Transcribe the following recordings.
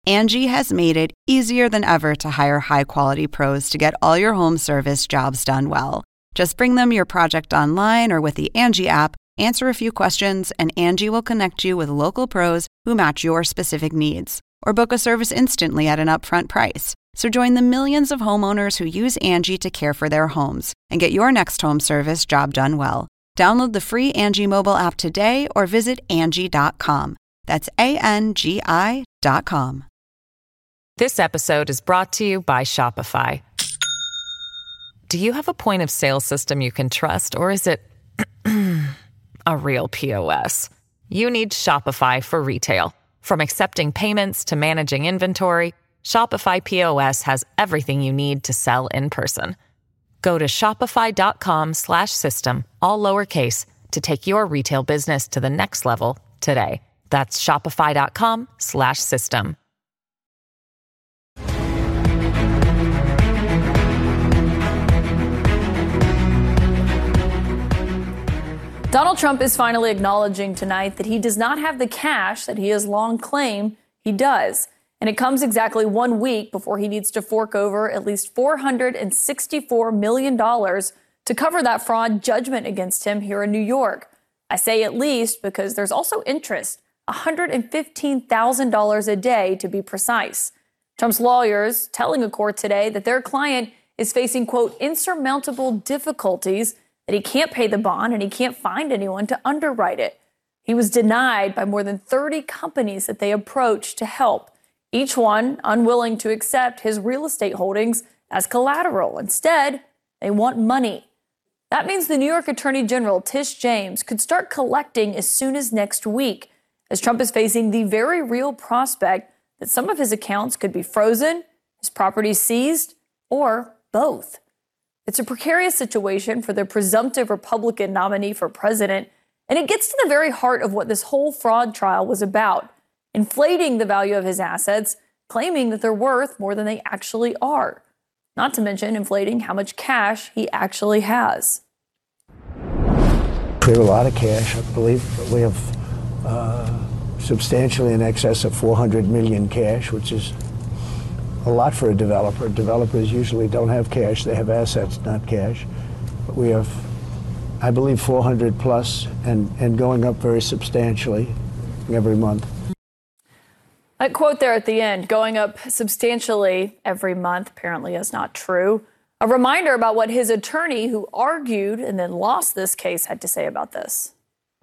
Angie has made it easier than ever to hire high-quality pros to get all your home service jobs done well. Just bring them your project online or with the Angie app, answer a few questions, and Angie will connect you with local pros who match your specific needs. Or book a service instantly at an upfront price. So join the millions of homeowners who use Angie to care for their homes and get your next home service job done well. Download the free Angie mobile app today or visit Angie.com. That's ANGI.com. This episode is brought to you by Shopify. Do you have a point of sale system you can trust, or is it a real POS? You need Shopify for retail. From accepting payments to managing inventory, Shopify POS has everything you need to sell in person. Go to shopify.com/system, all lowercase, to take your retail business to the next level today. That's shopify.com/system. Donald Trump is finally acknowledging tonight that he does not have the cash that he has long claimed he does. And it comes exactly 1 week before he needs to fork over at least $464 million to cover that fraud judgment against him here in New York. I say at least because there's also interest, $115,000 a day to be precise. Trump's lawyers telling a court today that their client is facing, quote, insurmountable difficulties, that he can't pay the bond and he can't find anyone to underwrite it. He was denied by more than 30 companies that they approached to help, each one unwilling to accept his real estate holdings as collateral. Instead, they want money. That means the New York Attorney General, Tish James, could start collecting as soon as next week, as Trump is facing the very real prospect that some of his accounts could be frozen, his property seized, or both. It's a precarious situation for the presumptive Republican nominee for president, and it gets to the very heart of what this whole fraud trial was about, inflating the value of his assets, claiming that they're worth more than they actually are, not to mention inflating how much cash he actually has. We have a lot of cash. I believe we have substantially in excess of $400 million cash, which is a lot for a developer. Developers usually don't have cash. They have assets, not cash. But we have, I believe, 400 plus and going up very substantially every month. That quote there at the end, going up substantially every month, apparently is not true. A reminder about what his attorney, who argued and then lost this case, had to say about this.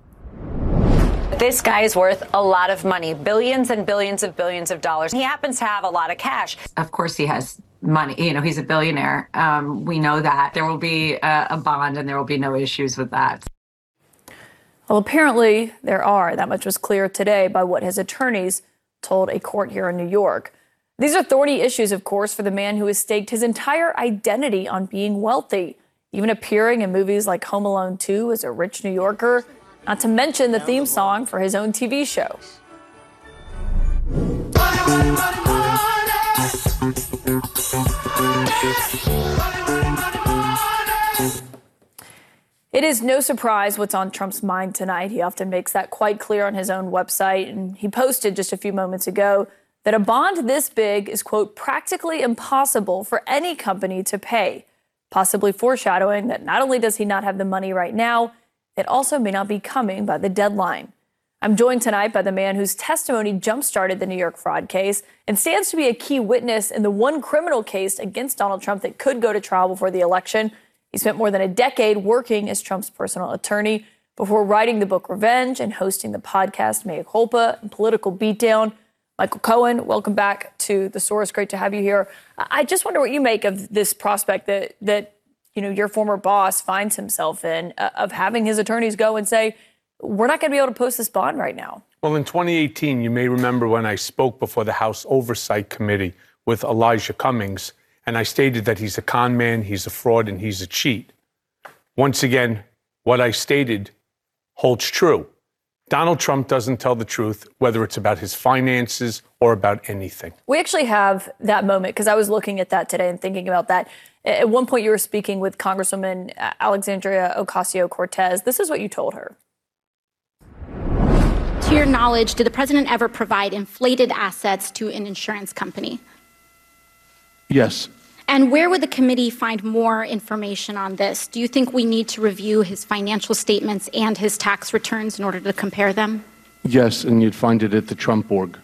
This guy is worth a lot of money, billions and billions of dollars. He happens to have a lot of cash. Of course he has money. You know, he's a billionaire. We know that. There will be a bond and there will be no issues with that. Well, apparently there are. That much was clear today by what his attorneys told a court here in New York. These are thorny issues, of course, for the man who has staked his entire identity on being wealthy, even appearing in movies like Home Alone 2 as a rich New Yorker, not to mention the theme song for his own TV show. It is no surprise what's on Trump's mind tonight. He often makes that quite clear on his own website, and he posted just a few moments ago that a bond this big is, quote, practically impossible for any company to pay, possibly foreshadowing that not only does he not have the money right now, it also may not be coming by the deadline. I'm joined tonight by the man whose testimony jump-started the New York fraud case and stands to be a key witness in the one criminal case against Donald Trump that could go to trial before the election. He spent more than a decade working as Trump's personal attorney before writing the book Revenge and hosting the podcast Mea Culpa and Political Beatdown. Michael Cohen, welcome back to The Source. Great to have you here. I just wonder what you make of this prospect that you know, your former boss finds himself in, of having his attorneys go and say, we're not going to be able to post this bond right now. Well, in 2018, you may remember when I spoke before the House Oversight Committee with Elijah Cummings, and I stated that he's a con man, he's a fraud, and he's a cheat. Once again, what I stated holds true. Donald Trump doesn't tell the truth, whether it's about his finances or about anything. We actually have that moment, because I was looking at that today and thinking about that. At one point, you were speaking with Congresswoman Alexandria Ocasio-Cortez. This is what you told her. to your knowledge, did the president ever provide inflated assets to an insurance company? Yes. And where would the committee find more information on this? Do you think we need to review his financial statements and his tax returns in order to compare them? Yes, and you'd find it at the Trump org.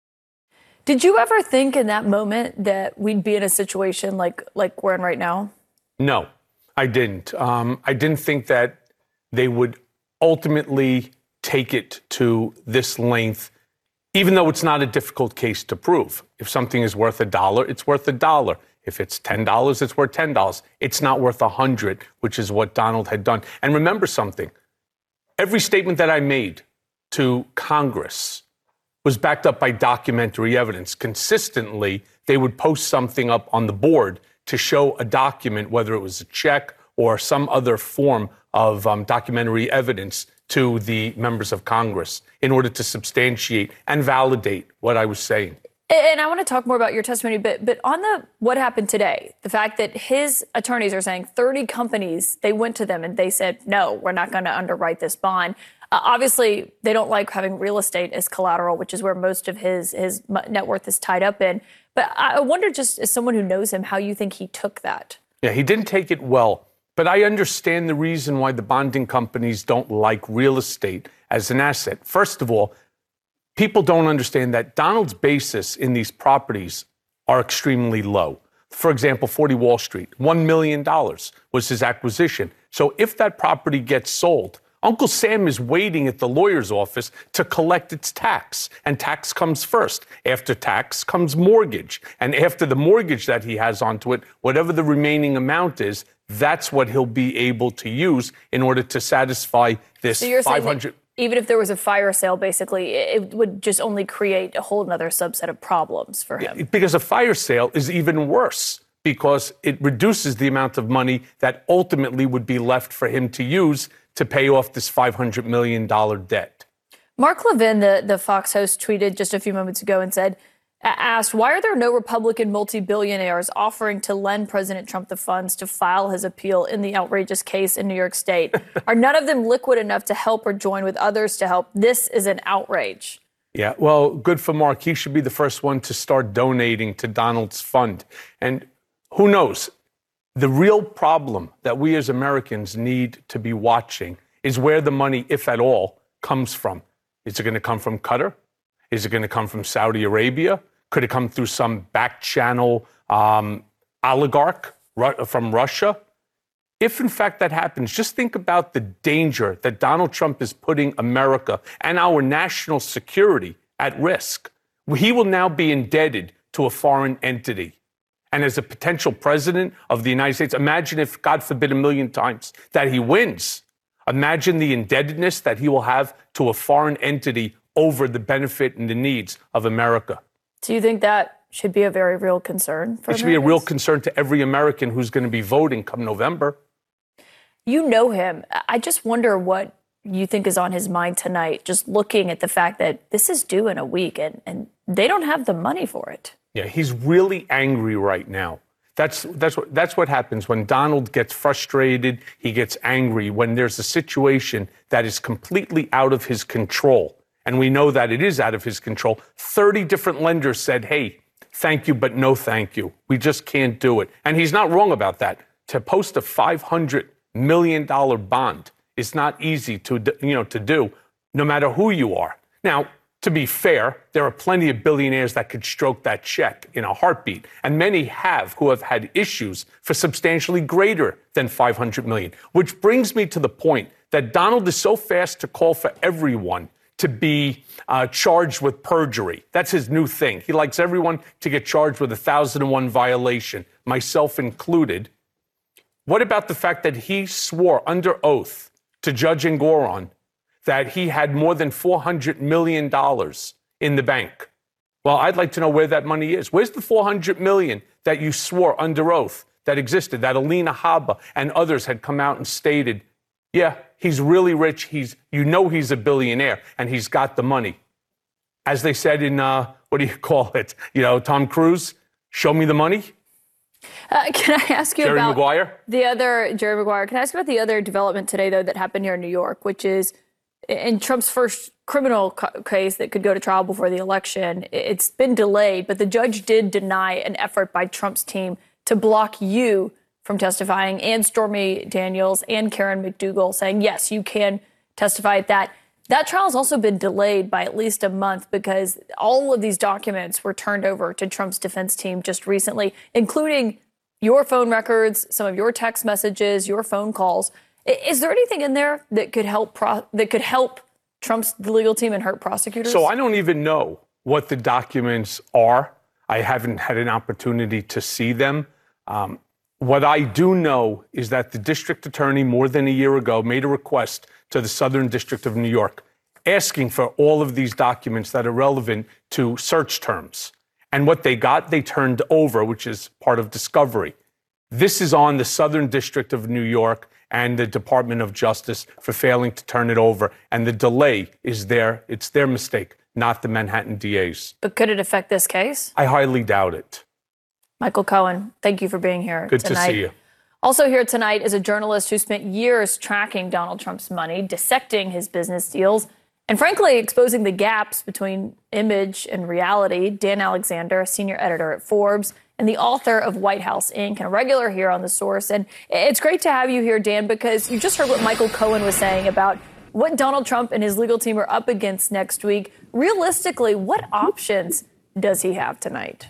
Did you ever think in that moment that we'd be in a situation like we're in right now? No, I didn't. I didn't think that they would ultimately take it to this length, even though it's not a difficult case to prove. If something is worth $1, it's worth $1. If it's $10, it's worth $10. It's not worth $100, which is what Donald had done. And remember something, every statement that I made to Congress was backed up by documentary evidence. Consistently, they would post something up on the board to show a document, whether it was a check or some other form of documentary evidence to the members of Congress in order to substantiate and validate what I was saying. And I want to talk more about your testimony, but on what happened today, the fact that his attorneys are saying 30 companies, they went to them and they said, no, we're not going to underwrite this bond. Obviously, they don't like having real estate as collateral, which is where most of his net worth is tied up in. But I wonder, just as someone who knows him, how you think he took that. Yeah, he didn't take it well. But I understand the reason why the bonding companies don't like real estate as an asset. First of all, people don't understand that Donald's basis in these properties are extremely low. For example, 40 Wall Street, $1 million was his acquisition. So if that property gets sold, Uncle Sam is waiting at the lawyer's office to collect its tax. And tax comes first. After tax comes mortgage. And after the mortgage that he has onto it, whatever the remaining amount is, that's what he'll be able to use in order to satisfy this so you're 500. Saying that even if there was a fire sale, basically, it would just only create a whole other subset of problems for him. Because a fire sale is even worse, because it reduces the amount of money that ultimately would be left for him to use to pay off this $500 million debt. Mark Levin, the Fox host, tweeted just a few moments ago and asked, why are there no Republican multi-billionaires offering to lend President Trump the funds to file his appeal in the outrageous case in New York State? Are none of them liquid enough to help or join with others to help? This is an outrage. Yeah, well, good for Mark. He should be the first one to start donating to Donald's fund. And who knows? The real problem that we as Americans need to be watching is where the money, if at all, comes from. Is it going to come from Qatar? Is it going to come from Saudi Arabia? Could it come through some back channel oligarch from Russia? If, in fact, that happens, just think about the danger that Donald Trump is putting America and our national security at risk. He will now be indebted to a foreign entity. And as a potential president of the United States, imagine if, God forbid, 1,000,000 times that he wins. Imagine the indebtedness that he will have to a foreign entity over the benefit and the needs of America. Do you think that should be a very real concern for Americans? It should be a real concern to every American who's going to be voting come November. You know him. I just wonder what you think is on his mind tonight, just looking at the fact that this is due in a week and they don't have the money for it. Yeah, he's really angry right now. That's what happens when Donald gets frustrated. He gets angry when there's a situation that is completely out of his control. And we know that it is out of his control. 30 different lenders said, hey, thank you, but no thank you. We just can't do it. And he's not wrong about that. To post a $500 million bond is not easy to do, no matter who you are. Now, to be fair, there are plenty of billionaires that could stroke that check in a heartbeat, and many have who have had issues for substantially greater than $500 million, which brings me to the point that Donald is so fast to call for everyone to be charged with perjury. That's his new thing. He likes everyone to get charged with 1,001 violation, myself included. What about the fact that he swore under oath to Judge Engoron that he had more than $400 million in the bank? Well, I'd like to know where that money is. Where's the $400 million that you swore under oath that existed, that Alina Habba and others had come out and stated, yeah, he's really rich, he's a billionaire, and he's got the money. As they said in, what do you call it? Tom Cruise, show me the money. Can I ask you Jerry about Maguire? Jerry Maguire. Can I ask about the other development today, though, that happened here in New York, which is in Trump's first criminal case that could go to trial before the election. It's been delayed, but the judge did deny an effort by Trump's team to block you from testifying, and Stormy Daniels and Karen McDougal saying, yes, you can testify at that. That trial has also been delayed by at least a month because all of these documents were turned over to Trump's defense team just recently, including your phone records, some of your text messages, your phone calls. Is there anything in there that could help Trump's legal team and hurt prosecutors? So I don't even know what the documents are. I haven't had an opportunity to see them. What I do know is that the district attorney more than a year ago made a request to the Southern District of New York asking for all of these documents that are relevant to search terms. And what they got, they turned over, which is part of discovery. This is on the Southern District of New York and the Department of Justice for failing to turn it over. And the delay is there. It's their mistake, not the Manhattan DA's. But could it affect this case? I highly doubt it. Michael Cohen, thank you for being here Good tonight. to see you. Also here tonight is a journalist who spent years tracking Donald Trump's money, dissecting his business deals, and frankly, exposing the gaps between image and reality. Dan Alexander, a senior editor at Forbes, and the author of White House Inc., and a regular here on The Source. And it's great to have you here, Dan, because you just heard what Michael Cohen was saying about what Donald Trump and his legal team are up against next week. Realistically, what options does he have tonight?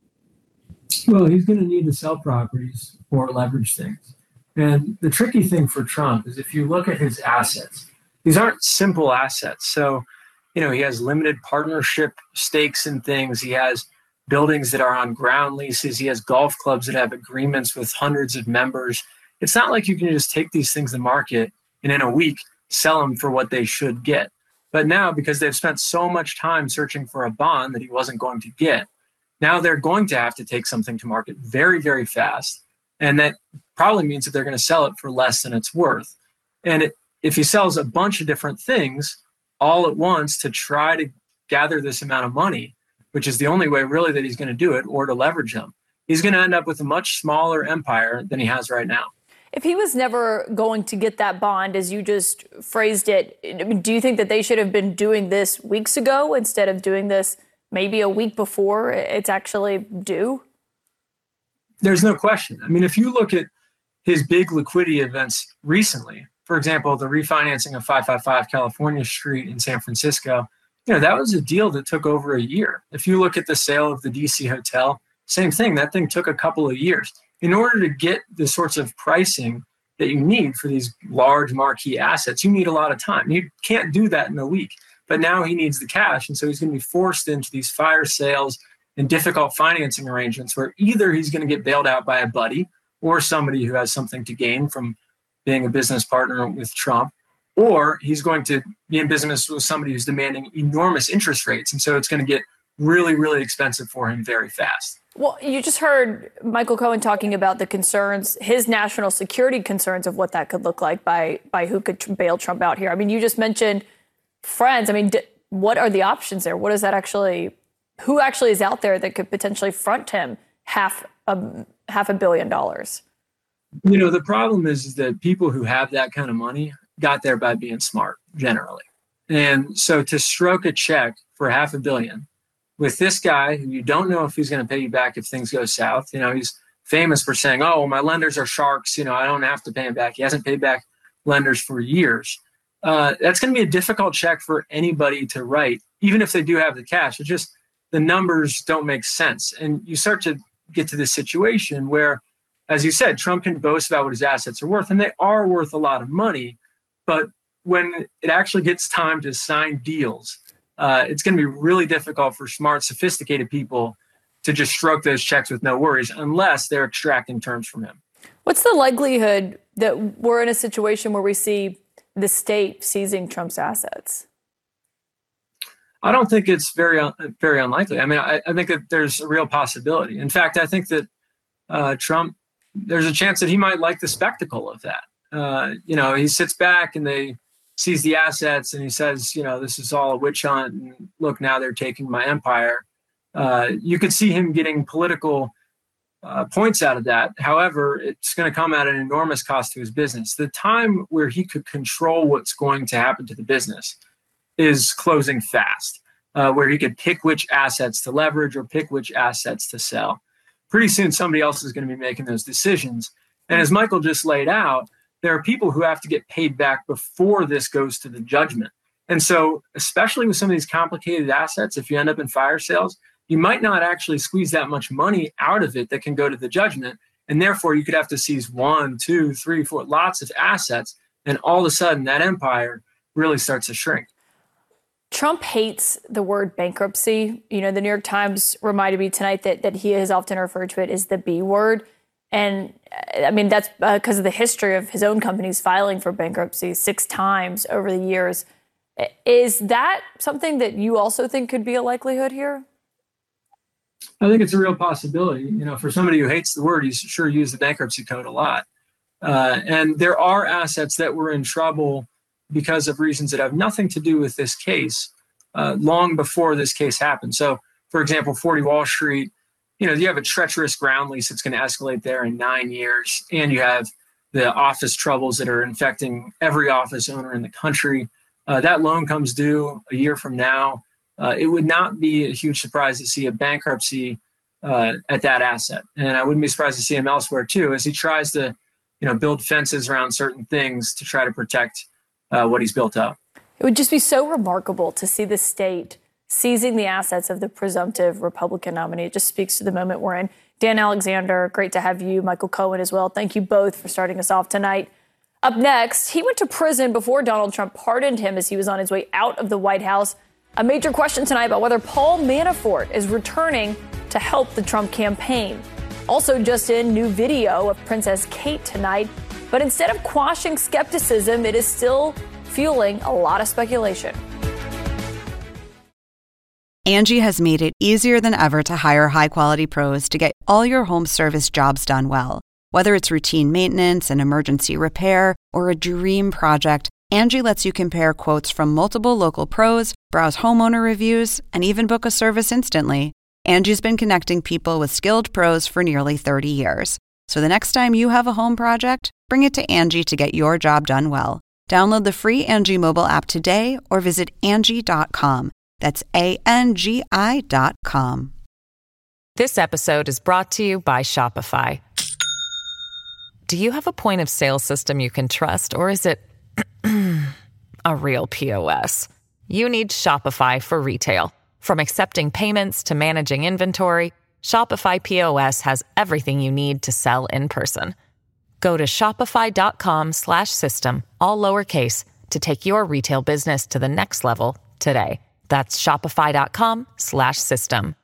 Well, he's going to need to sell properties or leverage things. And the tricky thing for Trump is if you look at his assets, these aren't simple assets. So, he has limited partnership stakes in things. He has buildings that are on ground leases. He has golf clubs that have agreements with hundreds of members. It's not like you can just take these things to market and in a week sell them for what they should get. But now, because they've spent so much time searching for a bond that he wasn't going to get, now they're going to have to take something to market very, very fast. And that probably means that they're going to sell it for less than it's worth. And if he sells a bunch of different things all at once to try to gather this amount of money, which is the only way really that he's going to do it, or to leverage them, he's going to end up with a much smaller empire than he has right now. If he was never going to get that bond, as you just phrased it, do you think that they should have been doing this weeks ago instead of doing this maybe a week before it's actually due? There's no question. I mean, if you look at his big liquidity events recently, for example, the refinancing of 555 California Street in San Francisco, that was a deal that took over a year. If you look at the sale of the DC hotel, same thing. That thing took a couple of years. In order to get the sorts of pricing that you need for these large marquee assets, you need a lot of time. You can't do that in a week. But now he needs the cash, and so he's going to be forced into these fire sales and difficult financing arrangements where either he's going to get bailed out by a buddy or somebody who has something to gain from being a business partner with Trump, or he's going to be in business with somebody who's demanding enormous interest rates. And so it's going to get really, really expensive for him very fast. Well, you just heard Michael Cohen talking about the concerns, his national security concerns of what that could look like by who could bail Trump out here. I mean, you just mentioned friends. I mean, what are the options there? What is that actually? Who actually is out there that could potentially front him $500 million? The problem is that people who have that kind of money got there by being smart, generally. And so to stroke a check for $500 million with this guy who you don't know if he's going to pay you back if things go south, he's famous for saying, oh, well, my lenders are sharks. I don't have to pay him back. He hasn't paid back lenders for years. That's going to be a difficult check for anybody to write, even if they do have the cash. It's just the numbers don't make sense. And you start to get to this situation where, as you said, Trump can boast about what his assets are worth, and they are worth a lot of money. But when it actually gets time to sign deals, it's going to be really difficult for smart, sophisticated people to just stroke those checks with no worries unless they're extracting terms from him. What's the likelihood that we're in a situation where we see the state seizing Trump's assets? I don't think it's very unlikely. I mean, I think that there's a real possibility. In fact, I think that Trump, there's a chance that he might like the spectacle of that. He sits back and they seize the assets and he says, this is all a witch hunt. And look, now they're taking my empire. You could see him getting political points out of that. However, it's going to come at an enormous cost to his business. The time where he could control what's going to happen to the business is closing fast, where he could pick which assets to leverage or pick which assets to sell. Pretty soon, somebody else is going to be making those decisions. And as Michael just laid out, there are people who have to get paid back before this goes to the judgment. And so, especially with some of these complicated assets, if you end up in fire sales, you might not actually squeeze that much money out of it that can go to the judgment. And therefore, you could have to seize 1, 2, 3, 4, lots of assets. And all of a sudden, that empire really starts to shrink. Trump hates the word bankruptcy. You know, the New York Times reminded me tonight that he has often referred to it as the B word. And I mean, that's because of the history of his own companies filing for bankruptcy 6 times over the years. Is that something that you also think could be a likelihood here? I think it's a real possibility. You know, for somebody who hates the word, he's sure used the bankruptcy code a lot. And there are assets that were in trouble because of reasons that have nothing to do with this case long before this case happened. So, for example, 40 Wall Street, you know, you have a treacherous ground lease that's going to escalate there in 9 years, and you have the office troubles that are infecting every office owner in the country. That loan comes due a year from now. It would not be a huge surprise to see a bankruptcy at that asset. And I wouldn't be surprised to see him elsewhere too, as he tries to, you know, build fences around certain things to try to protect what he's built up. It would just be so remarkable to see the state seizing the assets of the presumptive Republican nominee. It just speaks to the moment we're in. Dan Alexander, great to have you. Michael Cohen as well. Thank you both for starting us off tonight. Up next, he went to prison before Donald Trump pardoned him as he was on his way out of the White House. A major question tonight about whether Paul Manafort is returning to help the Trump campaign. Also just in, new video of Princess Kate tonight. But instead of quashing skepticism, it is still fueling a lot of speculation. Angie has made it easier than ever to hire high-quality pros to get all your home service jobs done well. Whether it's routine maintenance, an emergency repair, or a dream project, Angie lets you compare quotes from multiple local pros, browse homeowner reviews, and even book a service instantly. Angie's been connecting people with skilled pros for nearly 30 years. So the next time you have a home project, bring it to Angie to get your job done well. Download the free Angie mobile app today or visit Angie.com. That's ANGI.com. This episode is brought to you by Shopify. Do you have a point of sale system you can trust, or is it a real POS? You need Shopify for retail. From accepting payments to managing inventory, Shopify POS has everything you need to sell in person. Go to shopify.com/system, all lowercase, to take your retail business to the next level today. That's shopify.com/system.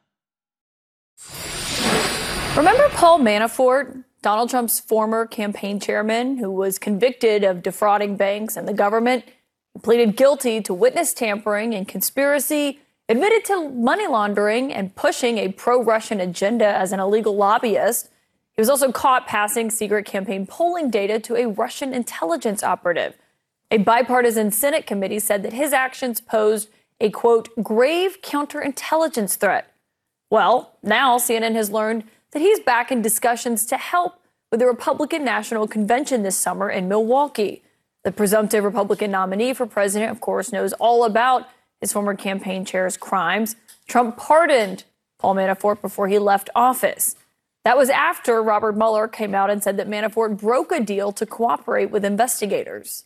Remember Paul Manafort, Donald Trump's former campaign chairman, who was convicted of defrauding banks and the government? He pleaded guilty to witness tampering and conspiracy, admitted to money laundering and pushing a pro-Russian agenda as an illegal lobbyist. He was also caught passing secret campaign polling data to a Russian intelligence operative. A bipartisan Senate committee said that his actions posed a, quote, grave counterintelligence threat. Well, now CNN has learned that he's back in discussions to help with the Republican National Convention this summer in Milwaukee. The presumptive Republican nominee for president, of course, knows all about his former campaign chair's crimes. Trump pardoned Paul Manafort before he left office. That was after Robert Mueller came out and said that Manafort broke a deal to cooperate with investigators.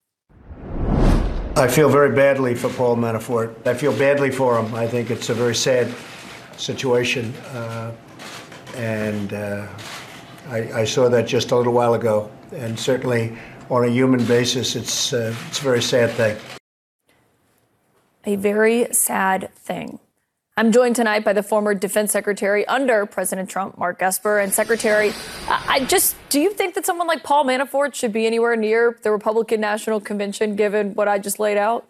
I feel very badly for Paul Manafort. I feel badly for him. I think it's a very sad situation. I saw that just a little while ago. And certainly on a human basis, it's a very sad thing. A very sad thing. I'm joined tonight by the former defense secretary under President Trump, Mark Esper. And Secretary, do you think that someone like Paul Manafort should be anywhere near the Republican National Convention, given what I just laid out?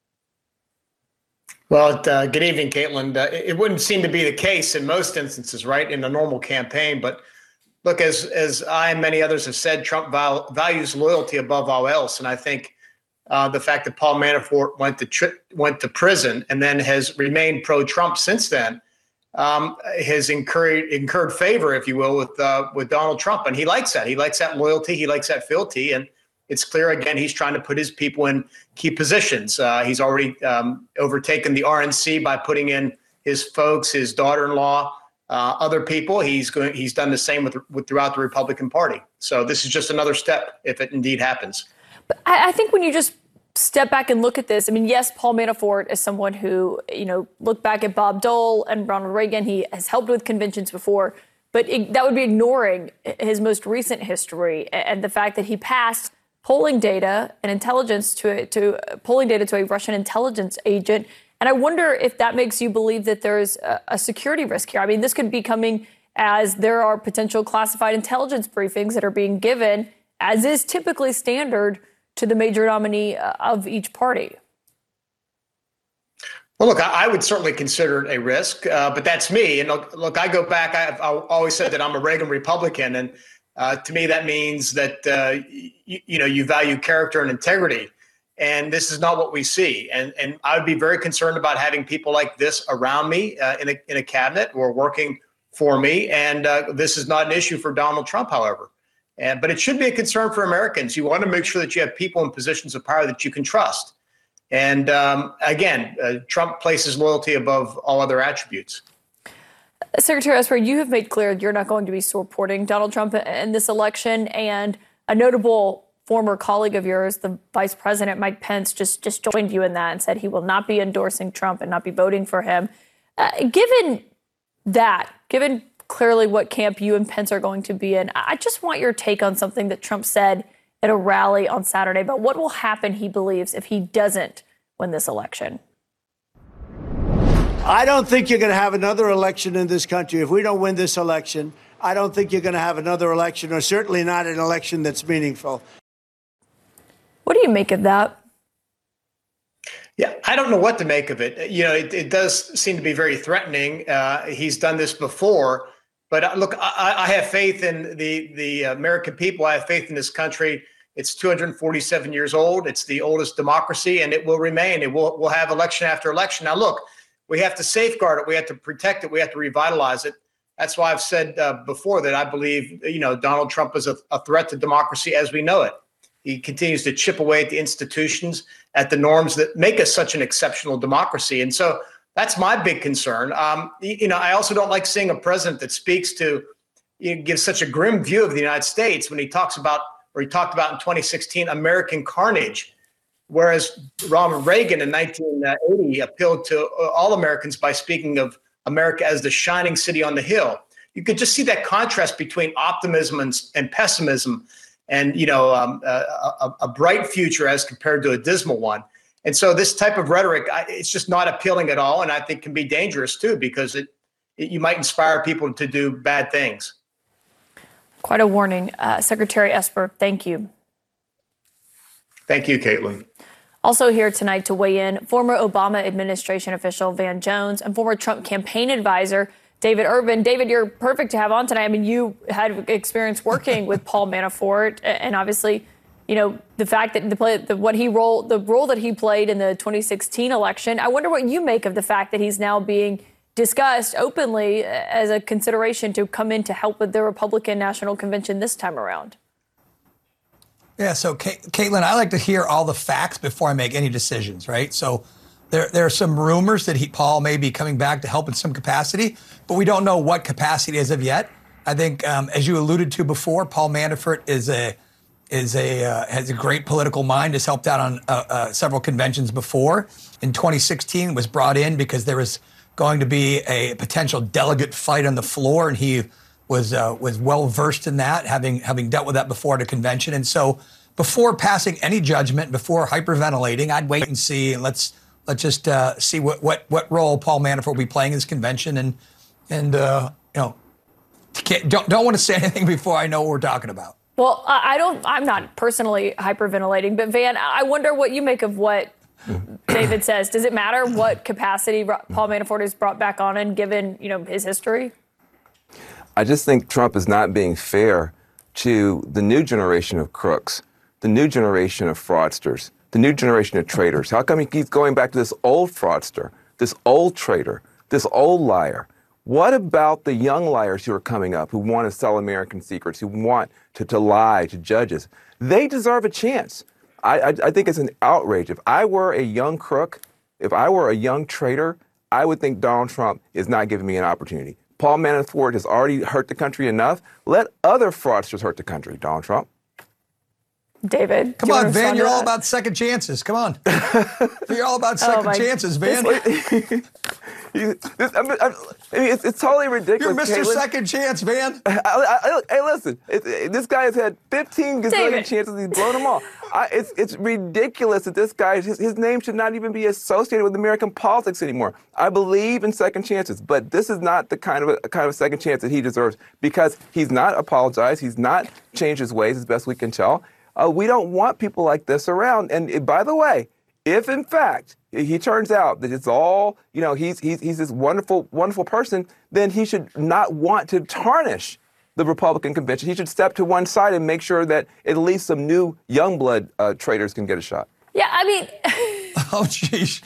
Well, good evening, Caitlin. It wouldn't seem to be the case in most instances, right, in a normal campaign. But look, as I and many others have said, Trump values loyalty above all else. And I think the fact that Paul Manafort went to prison and then has remained pro-Trump since then has incurred favor, if you will, with Donald Trump, and he likes that. He likes that loyalty. He likes that fealty, and it's clear, again, he's trying to put his people in key positions. He's already overtaken the RNC by putting in his folks, his daughter-in-law, other people. He's done the same with throughout the Republican Party. So this is just another step if it indeed happens. But I think when you just step back and look at this, I mean, yes, Paul Manafort is someone who, look back at Bob Dole and Ronald Reagan. He has helped with conventions before, but that would be ignoring his most recent history and the fact that he passed polling data and intelligence to polling data to a Russian intelligence agent. And I wonder if that makes you believe that there's a security risk here. I mean, this could be coming as there are potential classified intelligence briefings that are being given, as is typically standard, to the major nominee of each party. Well, look, I would certainly consider it a risk, but that's me. And look, I go back. I've always said that I'm a Reagan Republican, and to me that means that you value character and integrity. And this is not what we see. And I would be very concerned about having people like this around me in a cabinet or working for me. And this is not an issue for Donald Trump, however. But it should be a concern for Americans. You want to make sure that you have people in positions of power that you can trust. And again, Trump places loyalty above all other attributes. Secretary Esper, you have made clear you're not going to be supporting Donald Trump in this election. And a notable former colleague of yours, the Vice President Mike Pence, just joined you in that and said he will not be endorsing Trump and not be voting for him. Given clearly what camp you and Pence are going to be in, I just want your take on something that Trump said at a rally on Saturday about what will happen, he believes, if he doesn't win this election. I don't think you're going to have another election in this country. If we don't win this election, I don't think you're going to have another election, or certainly not an election that's meaningful. What do you make of that? Yeah, I don't know what to make of it. It does seem to be very threatening. He's done this before. But look, I have faith in the American people. I have faith in this country. It's 247 years old. It's the oldest democracy, and it will remain. We'll have election after election. Now, look, we have to safeguard it. We have to protect it. We have to revitalize it. That's why I've said before that I believe, Donald Trump is a threat to democracy as we know it. He continues to chip away at the institutions, at the norms that make us such an exceptional democracy. And so that's my big concern. I also don't like seeing a president that speaks to, gives such a grim view of the United States when he talked about in 2016, American carnage, whereas Ronald Reagan in 1980 appealed to all Americans by speaking of America as the shining city on the hill. You could just see that contrast between optimism and pessimism, and a bright future as compared to a dismal one. And so this type of rhetoric, it's just not appealing at all, and I think can be dangerous too, because you might inspire people to do bad things. Quite a warning. Secretary Esper, thank you. Thank you, Caitlin. Also here tonight to weigh in, former Obama administration official Van Jones and former Trump campaign advisor David Urban. David, you're perfect to have on tonight. I mean, you had experience working with Paul Manafort, and obviously, the fact that the role that he played in the 2016 election. I wonder what you make of the fact that he's now being discussed openly as a consideration to come in to help with the Republican National Convention this time around. Yeah, so Caitlin, I like to hear all the facts before I make any decisions, right? So there are some rumors that Paul may be coming back to help in some capacity, but we don't know what capacity as of yet. I think, as you alluded to before, Paul Manafort has a great political mind, has helped out on several conventions before. In 2016, was brought in because there was going to be a potential delegate fight on the floor, and he was well versed in that, having dealt with that before at a convention. And so, before passing any judgment, before hyperventilating, I'd wait and see, and let's just see what role Paul Manafort will be playing in this convention, and don't want to say anything before I know what we're talking about. Well, I'm not personally hyperventilating, but Van, I wonder what you make of what David says. Does it matter what capacity Paul Manafort is brought back on in, given his history? I just think Trump is not being fair to the new generation of crooks, the new generation of fraudsters, the new generation of traitors. How come he keeps going back to this old fraudster, this old traitor, this old liar? What about the young liars who are coming up, who want to sell American secrets, who want to lie to judges? They deserve a chance. I think it's an outrage. If I were a young crook, if I were a young traitor, I would think Donald Trump is not giving me an opportunity. Paul Manafort has already hurt the country enough. Let other fraudsters hurt the country, Donald Trump. David, come on, Van. You're all about second chances. Come on. You're all about second chances, Van. It's totally ridiculous. You're Mr. Second Chance, Van. Hey, listen. This guy has had 15 gazillion chances. He's blown them all. It's ridiculous that this guy, his name should not even be associated with American politics anymore. I believe in second chances, but this is not the kind of second chance that he deserves because he's not apologized. He's not changed his ways as best we can tell. We don't want people like this around. And by the way, if in fact he turns out that it's all, he's this wonderful, wonderful person, then he should not want to tarnish the Republican convention. He should step to one side and make sure that at least some new young blood traitors can get a shot. Yeah, I mean. Oh, jeez.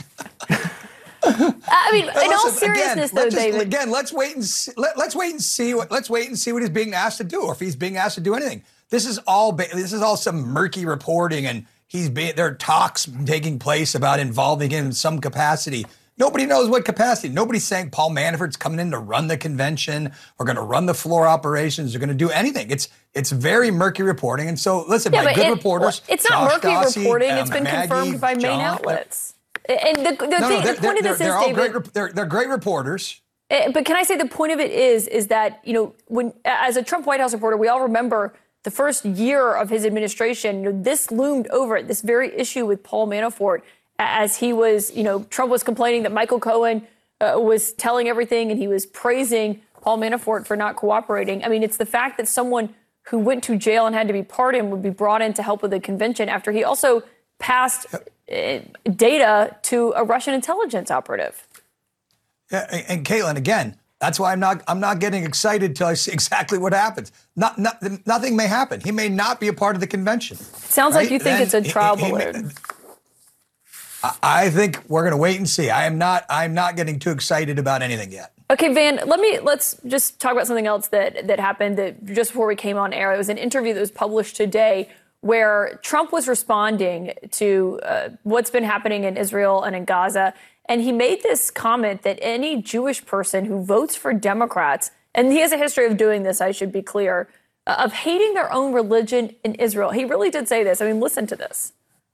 I mean, in all seriousness, David. Again, let's wait and see. Let's wait and see what he's being asked to do, or if he's being asked to do anything. This is all some murky reporting, and there are talks taking place about involving him in some capacity. Nobody knows what capacity. Nobody's saying Paul Manafort's coming in to run the convention or going to run the floor operations or going to do anything. It's very murky reporting. And so, listen, by good reporters. It's not murky reporting. It's been confirmed by main outlets. And the point of this is, David, they're great reporters. But can I say the point of it is that, when as a Trump White House reporter, we all remember the first year of his administration, this loomed over it, this very issue with Paul Manafort, as he was, Trump was complaining that Michael Cohen was telling everything and he was praising Paul Manafort for not cooperating. I mean, it's the fact that someone who went to jail and had to be pardoned would be brought in to help with the convention after he also passed data to a Russian intelligence operative. Yeah, and Caitlin, again, that's why I'm not getting excited till I see exactly what happens. Nothing may happen. He may not be a part of the convention. Sounds like you think it's a trial balloon. I think we're going to wait and see. I'm not getting too excited about anything yet. Okay, Van, let's just talk about something else that happened just before we came on air. It was an interview that was published today where Trump was responding to what's been happening in Israel and in Gaza. And he made this comment that any Jewish person who votes for Democrats, and he has a history of doing this, I should be clear, of hating their own religion in Israel. He really did say this. I mean, listen to this.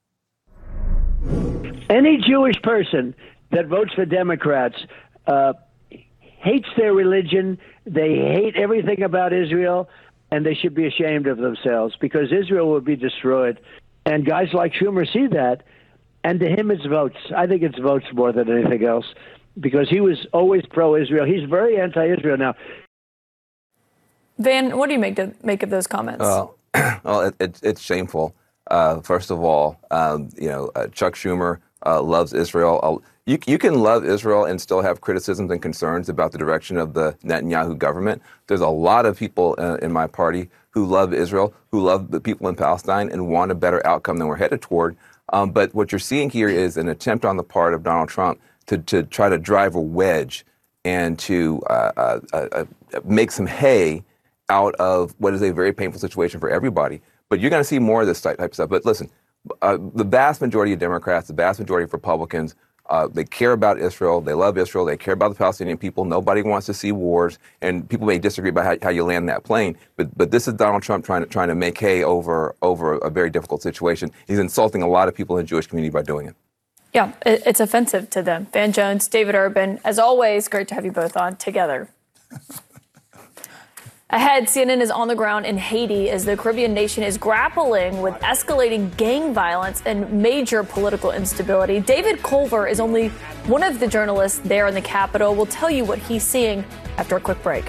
Any Jewish person that votes for Democrats hates their religion. They hate everything about Israel, and they should be ashamed of themselves because Israel will be destroyed. And guys like Schumer see that. And to him, it's votes. I think it's votes more than anything else because he was always pro-Israel. He's very anti-Israel now. Van, what do you make of those comments? Well, it's shameful. First of all, Chuck Schumer loves Israel. You can love Israel and still have criticisms and concerns about the direction of the Netanyahu government. There's a lot of people in my party who love Israel, who love the people in Palestine and want a better outcome than we're headed toward. But what you're seeing here is an attempt on the part of Donald Trump to try to drive a wedge and to make some hay out of what is a very painful situation for everybody. But you're going to see more of this type of stuff. But listen, the vast majority of Democrats, the vast majority of Republicans, they care about Israel. They love Israel. They care about the Palestinian people. Nobody wants to see wars. And people may disagree about how you land that plane. But this is Donald Trump trying to make hay over a very difficult situation. He's insulting a lot of people in the Jewish community by doing it. Yeah, it's offensive to them. Van Jones, David Urban, as always, great to have you both on together. Ahead, CNN is on the ground in Haiti as the Caribbean nation is grappling with escalating gang violence and major political instability. David Culver is only one of the journalists there in the capital. We'll tell you what he's seeing after a quick break.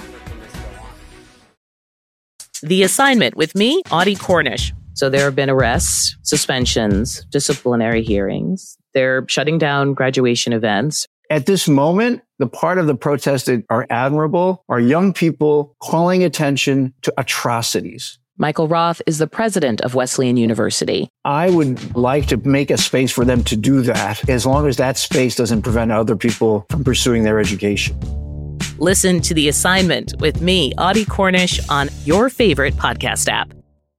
The Assignment with me, Audie Cornish. So there have been arrests, suspensions, disciplinary hearings. They're shutting down graduation events. At this moment, the part of the protests that are admirable are young people calling attention to atrocities. Michael Roth is the president of Wesleyan University. I would like to make a space for them to do that, as long as that space doesn't prevent other people from pursuing their education. Listen to The Assignment with me, Audie Cornish, on your favorite podcast app.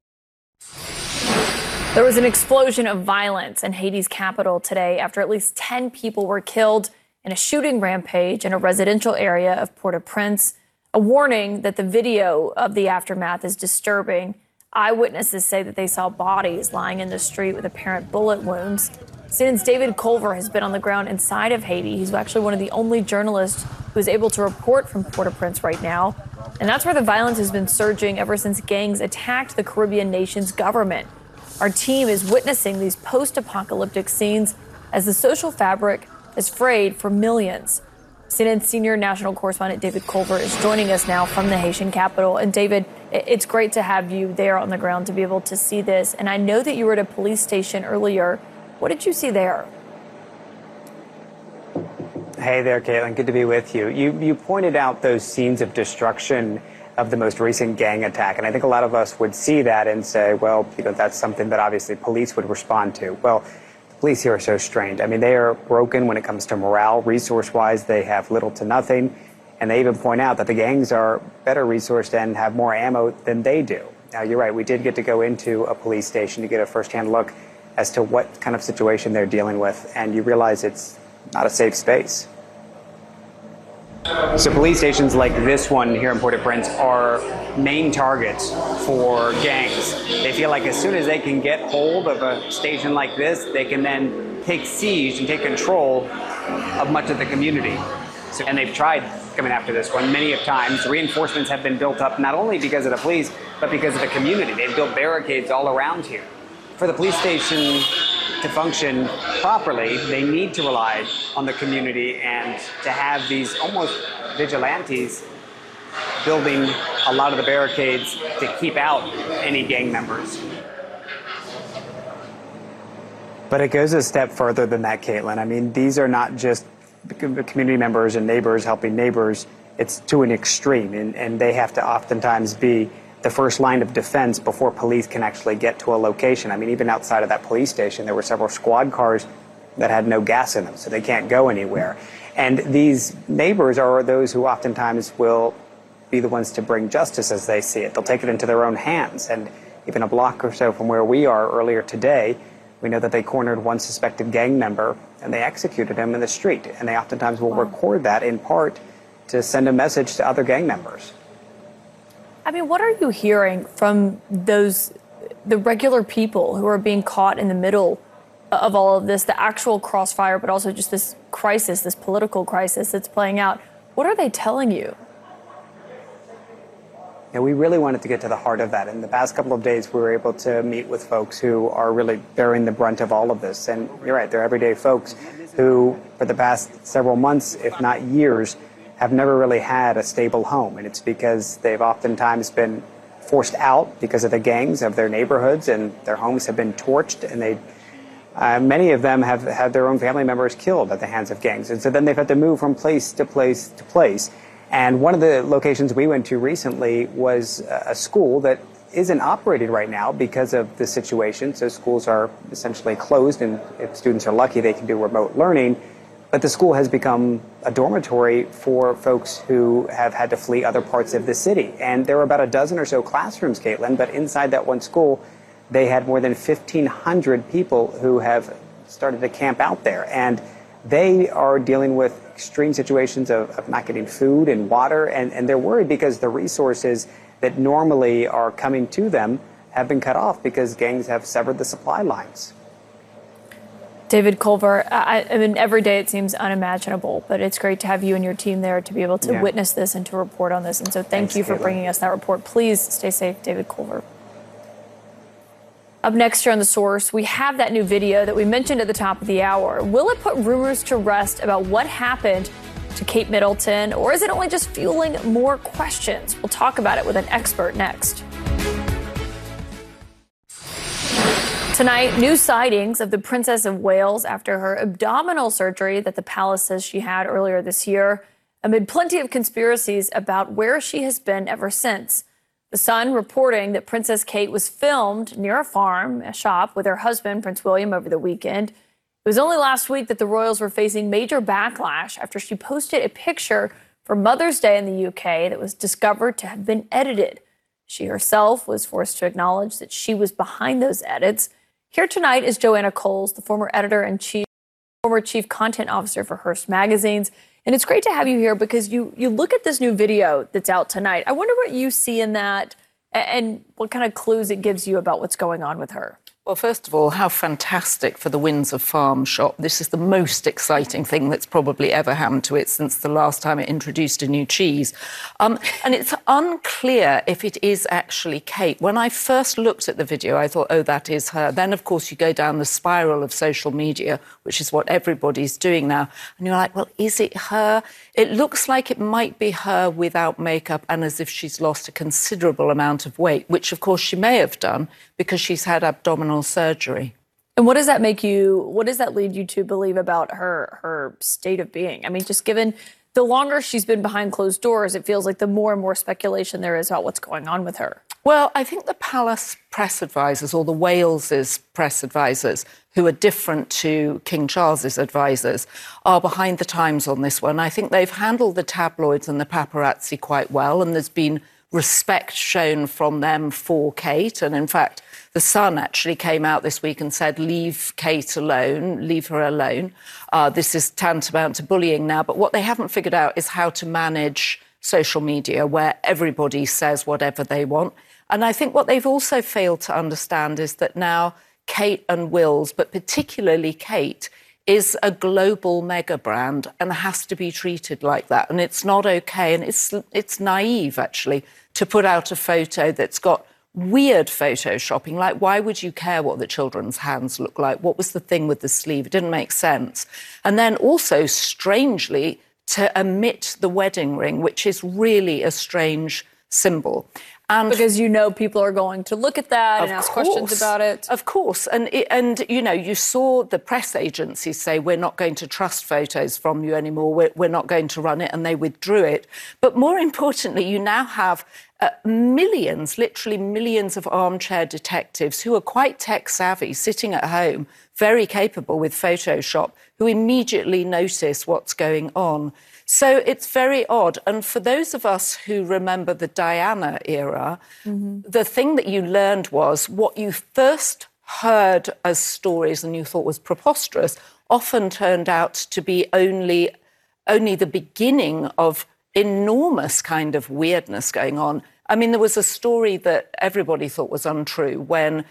There was an explosion of violence in Haiti's capital today after at least 10 people were killed in a shooting rampage in a residential area of Port-au-Prince. A warning that the video of the aftermath is disturbing. Eyewitnesses say that they saw bodies lying in the street with apparent bullet wounds. CNN's David Culver has been on the ground inside of Haiti. He's actually one of the only journalists who is able to report from Port-au-Prince right now. And that's where the violence has been surging ever since gangs attacked the Caribbean nation's government. Our team is witnessing these post-apocalyptic scenes as the social fabric is frayed for millions. CNN senior national correspondent David Culver is joining us now from the Haitian capital. And David, it's great to have you there on the ground to be able to see this. And I know that you were at a police station earlier. What did you see there? Hey there, Caitlin. Good to be with you. You pointed out those scenes of destruction of the most recent gang attack. And I think a lot of us would see that and say, well, that's something that obviously police would respond to. Well, the police here are so strained. I mean, they are broken when it comes to morale. Resource-wise, they have little to nothing. And they even point out that the gangs are better resourced and have more ammo than they do. Now, you're right. We did get to go into a police station to get a firsthand look as to what kind of situation they're dealing with. And you realize it's not a safe space. So police stations like this one here in Port-au-Prince are main targets for gangs. They feel like as soon as they can get hold of a station like this, they can then take siege and take control of much of the community. And they've tried coming after this one many of times. Reinforcements have been built up not only because of the police, but because of the community. They've built barricades all around here. For the police station to function properly, they need to rely on the community and to have these almost vigilantes building a lot of the barricades to keep out any gang members. But it goes a step further than that, Caitlin. I mean, these are not just community members and neighbors helping neighbors. It's to an extreme, and they have to oftentimes be the first line of defense before police can actually get to a location. I mean, even outside of that police station, there were several squad cars that had no gas in them, so they can't go anywhere. And these neighbors are those who oftentimes will be the ones to bring justice as they see it. They'll take it into their own hands. And even a block or so from where we are earlier today, we know that they cornered one suspected gang member and they executed him in the street. And they oftentimes will record that in part to send a message to other gang members. I mean, what are you hearing from the regular people who are being caught in the middle of all of this, the actual crossfire, but also just this crisis, this political crisis that's playing out? What are they telling you? Yeah, we really wanted to get to the heart of that. In the past couple of days, we were able to meet with folks who are really bearing the brunt of all of this. And you're right, they're everyday folks who, for the past several months, if not years, have never really had a stable home. And it's because they've oftentimes been forced out because of the gangs of their neighborhoods, and their homes have been torched, and many of them have had their own family members killed at the hands of gangs. And so then they've had to move from place to place to place. And one of the locations we went to recently was a school that isn't operating right now because of the situation. So schools are essentially closed, and if students are lucky, they can do remote learning. But the school has become a dormitory for folks who have had to flee other parts of the city. And there were about a dozen or so classrooms, Caitlin, but inside that one school, they had more than 1,500 people who have started to camp out there. And they are dealing with extreme situations of not getting food and water, and they're worried because the resources that normally are coming to them have been cut off because gangs have severed the supply lines. David Culver, I mean, every day it seems unimaginable, but it's great to have you and your team there to be able to witness this and to report on this. And so thanks you for bringing us that report. Please stay safe, David Culver. Up next here on The Source, we have that new video that we mentioned at the top of the hour. Will it put rumors to rest about what happened to Kate Middleton, or is it only just fueling more questions? We'll talk about it with an expert next. Tonight, new sightings of the Princess of Wales after her abdominal surgery that the palace says she had earlier this year, amid plenty of conspiracies about where she has been ever since. The Sun reporting that Princess Kate was filmed near a farm, a shop, with her husband, Prince William, over the weekend. It was only last week that the royals were facing major backlash after she posted a picture for Mother's Day in the UK that was discovered to have been edited. She herself was forced to acknowledge that she was behind those edits. Here tonight is Joanna Coles, the former editor-in-chief, former chief content officer for Hearst Magazines. And it's great to have you here because you look at this new video that's out tonight. I wonder what you see in that and what kind of clues it gives you about what's going on with her. Well, first of all, how fantastic for the Windsor Farm shop. This is the most exciting thing that's probably ever happened to it since the last time it introduced a new cheese. And it's unclear if it is actually Kate. When I first looked at the video, I thought, oh, that is her. Then, of course, you go down the spiral of social media, which is what everybody's doing now. And you're like, well, is it her? It looks like it might be her without makeup and as if she's lost a considerable amount of weight, which, of course, she may have done because she's had abdominal surgery. And what does that lead you to believe about her state of being? I mean, just given the longer she's been behind closed doors, it feels like the more and more speculation there is about what's going on with her. Well, I think the Palace press advisors or the Wales's press advisors, who are different to King Charles's advisors, are behind the times on this one. I think they've handled the tabloids and the paparazzi quite well, and there's been respect shown from them for Kate. And in fact, The Sun actually came out this week and said, leave Kate alone, leave her alone. This is tantamount to bullying now. But what they haven't figured out is how to manage social media where everybody says whatever they want. And I think what they've also failed to understand is that now Kate and Wills, but particularly Kate, is a global mega brand and has to be treated like that. And it's not okay. And it's naive, actually, to put out a photo that's got weird photoshopping. Like, why would you care what the children's hands look like? What was the thing with the sleeve? It didn't make sense. And then also, strangely, to omit the wedding ring, which is really a strange symbol. And because people are going to look at that and ask questions about it. Of course. And you saw the press agencies say, we're not going to trust photos from you anymore. We're not going to run it. And they withdrew it. But more importantly, you now have millions, literally millions of armchair detectives who are quite tech savvy, sitting at home, very capable with Photoshop, who immediately notice what's going on. So it's very odd. And for those of us who remember the Diana era, the thing that you learned was what you first heard as stories and you thought was preposterous often turned out to be only the beginning of enormous kind of weirdness going on. I mean, there was a story that everybody thought was untrue when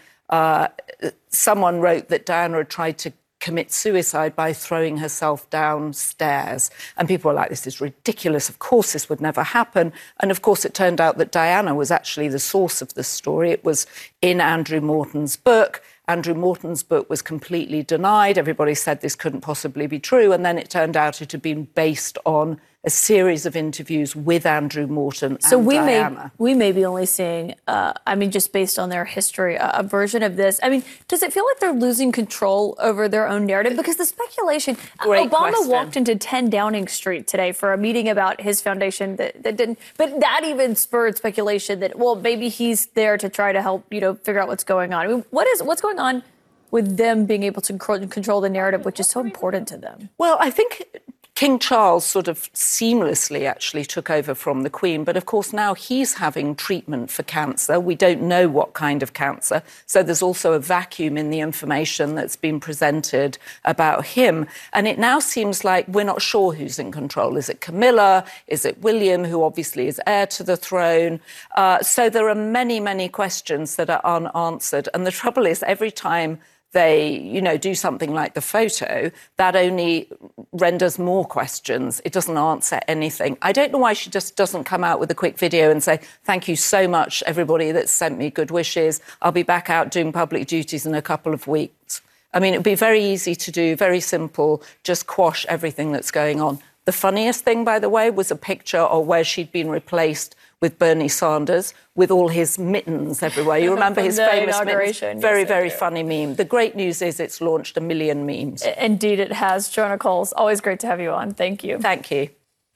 someone wrote that Diana had tried to commit suicide by throwing herself downstairs. And people were like, this is ridiculous. Of course, this would never happen. And of course, it turned out that Diana was actually the source of the story. It was in Andrew Morton's book. Andrew Morton's book was completely denied. Everybody said this couldn't possibly be true. And then it turned out it had been based on a series of interviews with Andrew Morton and Diana. We may be only seeing, just based on their history, a version of this. I mean, does it feel like they're losing control over their own narrative? Because the speculation, Obama walked into 10 Downing Street today for a meeting about his foundation that didn't, but that even spurred speculation that, well, maybe he's there to try to help, figure out what's going on. I mean, what's going on with them being able to control the narrative, which is so important to them? Well, I think King Charles sort of seamlessly actually took over from the Queen. But of course, now he's having treatment for cancer. We don't know what kind of cancer. So there's also a vacuum in the information that's been presented about him. And it now seems like we're not sure who's in control. Is it Camilla? Is it William, who obviously is heir to the throne? So there are many, many questions that are unanswered. And the trouble is, every time they, do something like the photo, that only renders more questions. It doesn't answer anything. I don't know why she just doesn't come out with a quick video and say, thank you so much, everybody that's sent me good wishes. I'll be back out doing public duties in a couple of weeks. I mean, it'd be very easy to do, very simple, just quash everything that's going on. The funniest thing, by the way, was a picture of where she'd been replaced with Bernie Sanders, with all his mittens everywhere. You remember his famous mittens? Very, very funny meme. The great news is it's launched 1 million memes. Indeed, it has. Joanna Coles, always great to have you on. Thank you. Thank you.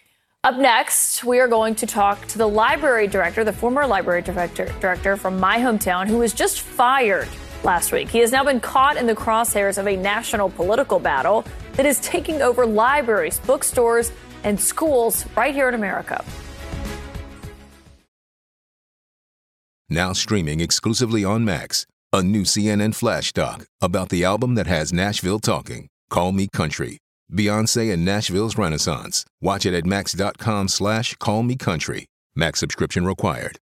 Up next, we are going to talk to the library director, the former library director from my hometown, who was just fired last week. He has now been caught in the crosshairs of a national political battle that is taking over libraries, bookstores, and schools right here in America. Now streaming exclusively on Max, a new CNN Flash doc about the album that has Nashville talking, Call Me Country. Beyoncé and Nashville's Renaissance. Watch it at max.com/callmecountry. Max subscription required.